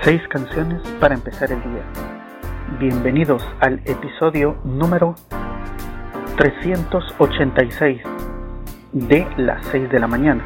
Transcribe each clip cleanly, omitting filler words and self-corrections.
6 canciones para empezar el día. Bienvenidos al episodio número 386 de las 6 de la mañana.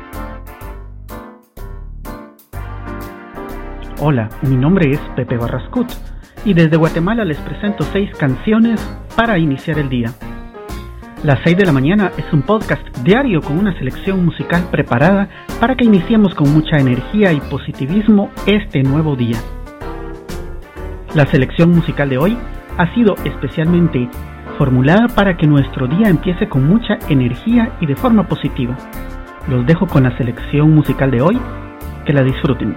Hola, mi nombre es Pepe Barrascut y desde Guatemala les presento 6 canciones para iniciar el día. Las 6 de la mañana es un podcast diario con una selección musical preparada para que iniciemos con mucha energía y positivismo este nuevo día. La selección musical de hoy ha sido especialmente formulada para que nuestro día empiece con mucha energía y de forma positiva. Los dejo con la selección musical de hoy, que la disfruten.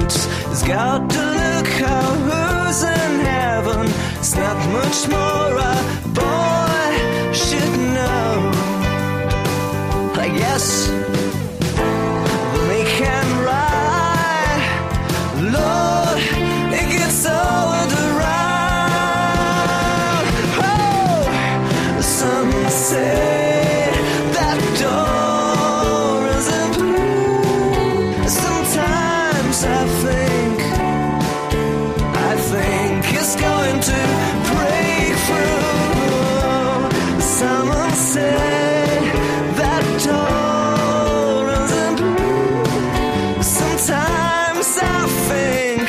notes. It's got to look how who's in heaven. It's not much more a boy should know. I guess they can ride, Lord, it gets old around. Oh, some say that door isn't blue. Sometimes I think it's going to break through. Someone say that door isn't blue. Sometimes I think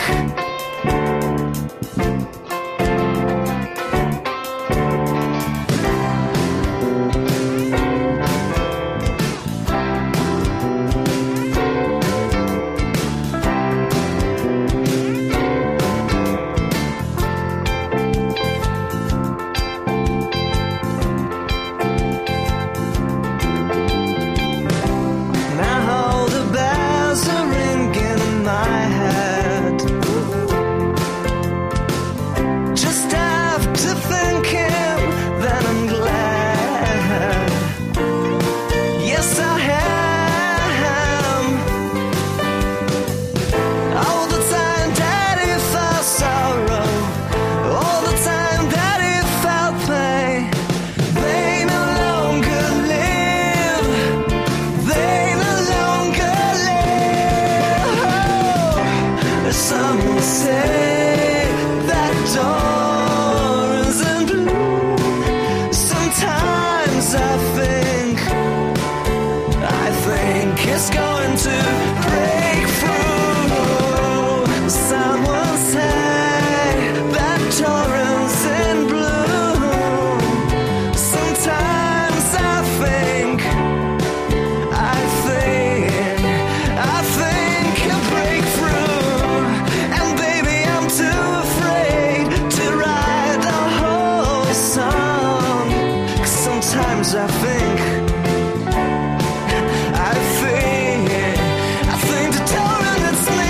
it's going to break through. Someone say that torrent's in bloom. Sometimes I think a breakthrough. And baby, I'm too afraid to write the whole song. 'Cause sometimes I think the torrent it's me.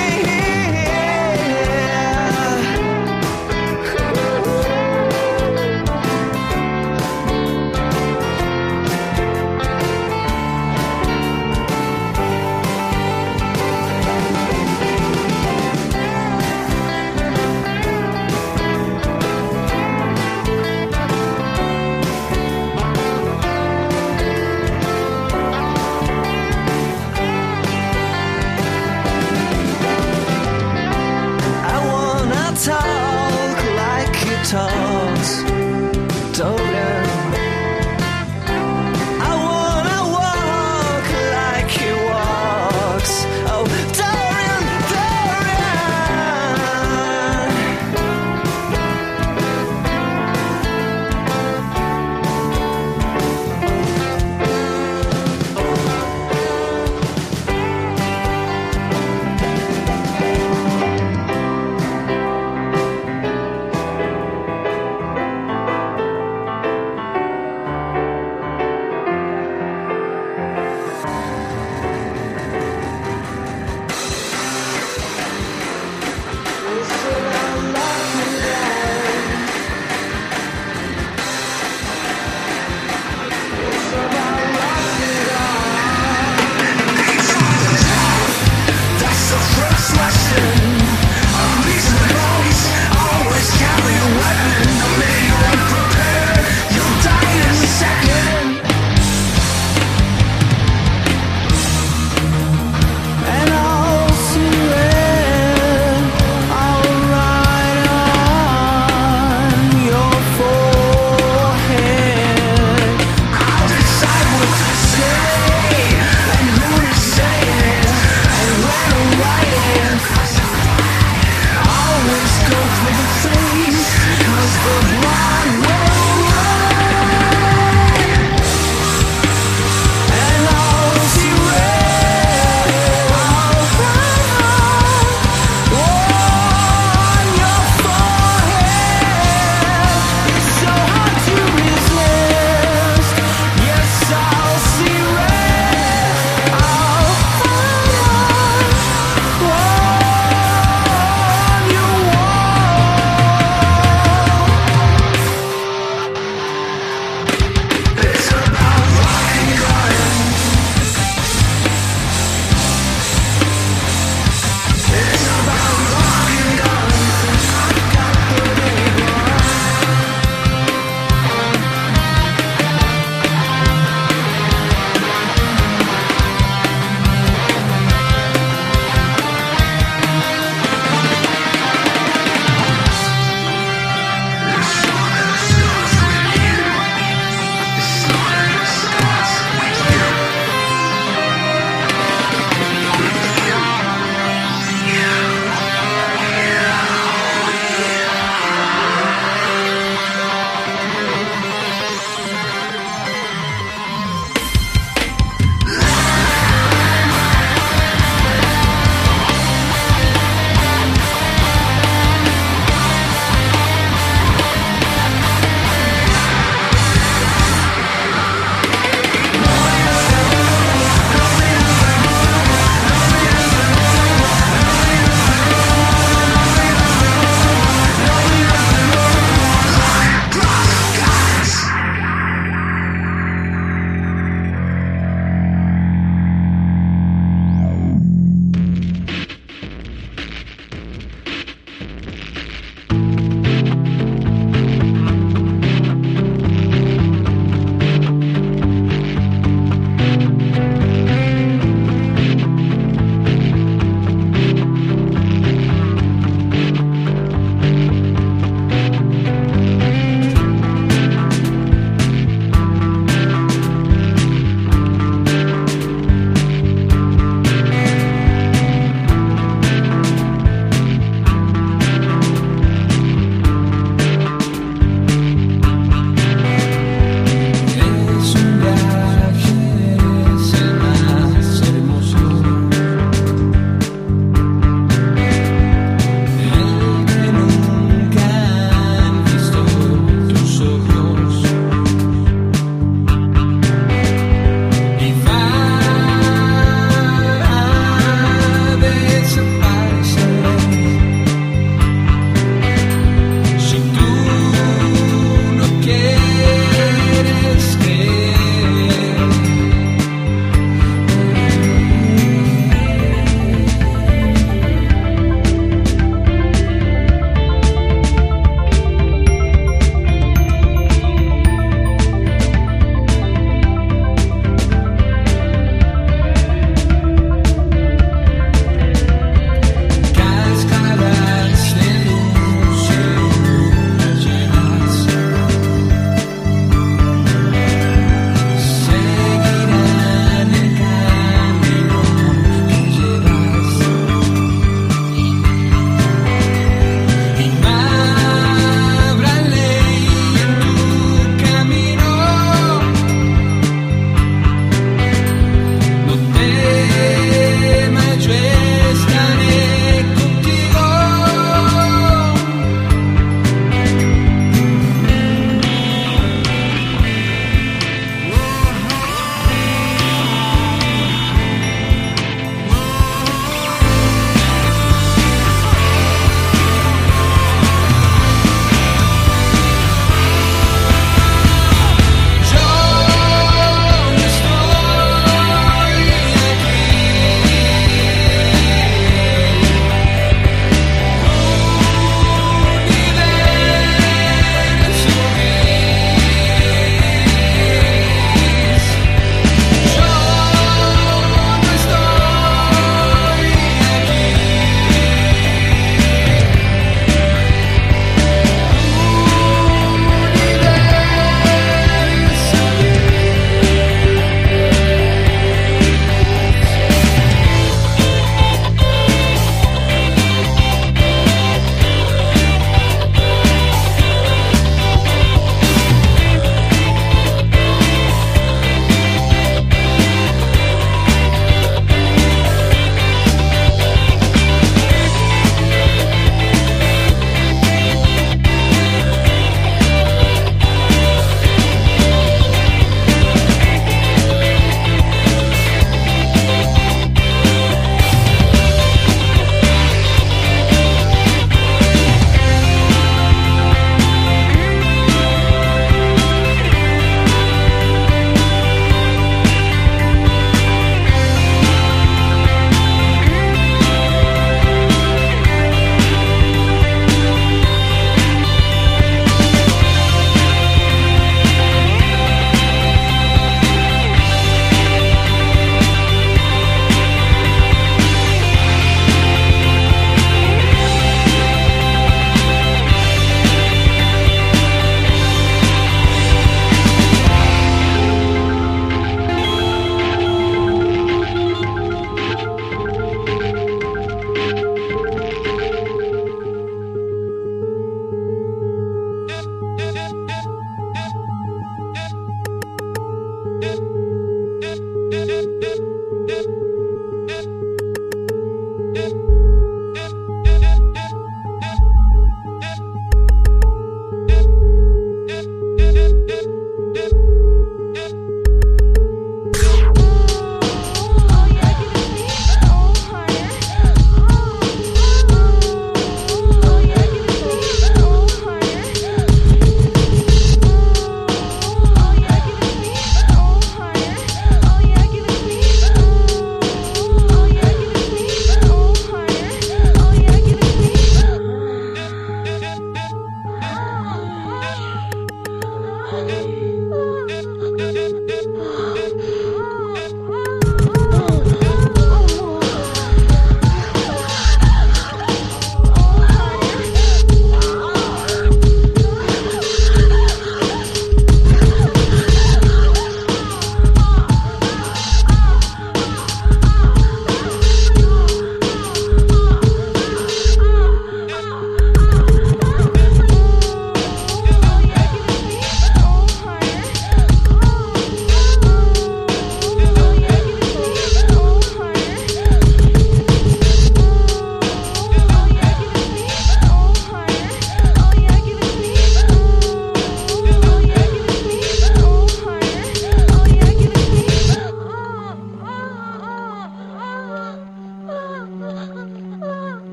Talk like he talks, Dorian. I wanna walk like he walks. Oh, Dorian, Dorian.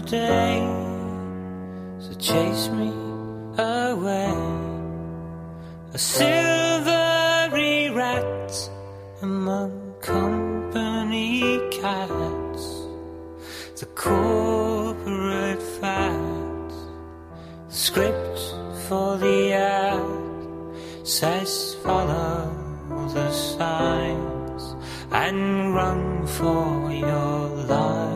day, so chase me away. A silvery rat among company cats, the corporate fat, the script for the ad says follow the signs and run for your lives.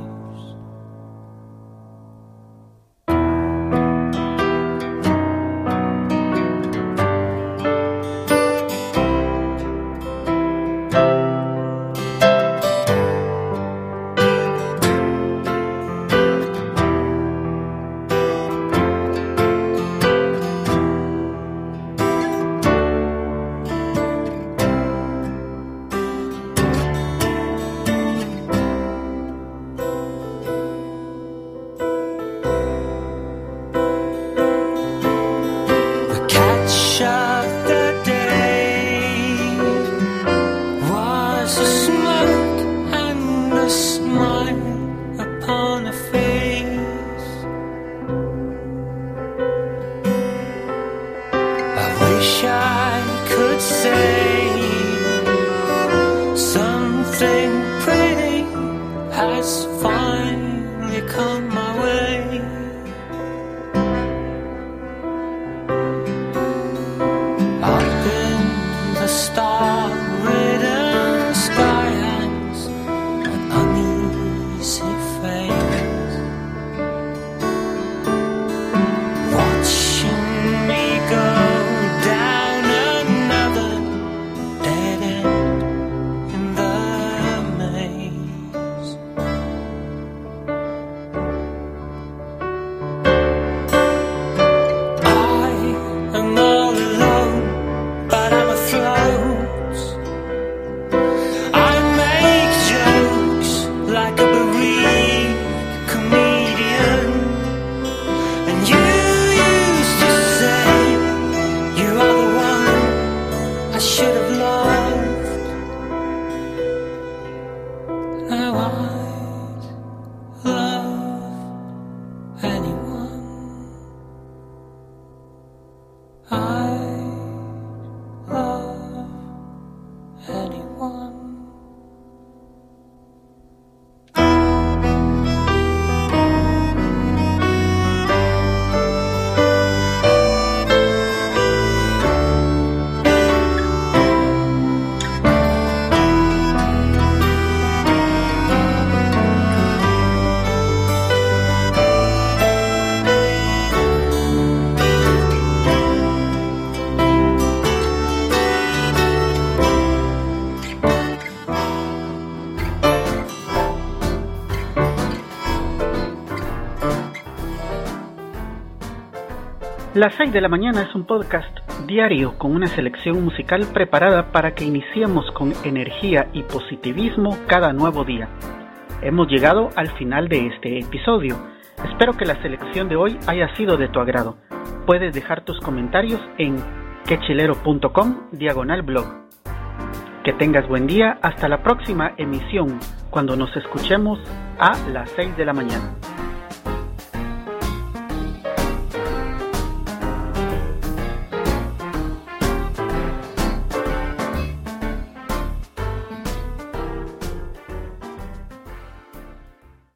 Las 6 de la mañana es un podcast diario con una selección musical preparada para que iniciemos con energía y positivismo cada nuevo día. Hemos llegado al final de este episodio. Espero que la selección de hoy haya sido de tu agrado. Puedes dejar tus comentarios en quechilero.com/blog. Que tengas buen día. Hasta la próxima emisión, cuando nos escuchemos a las 6 de la mañana.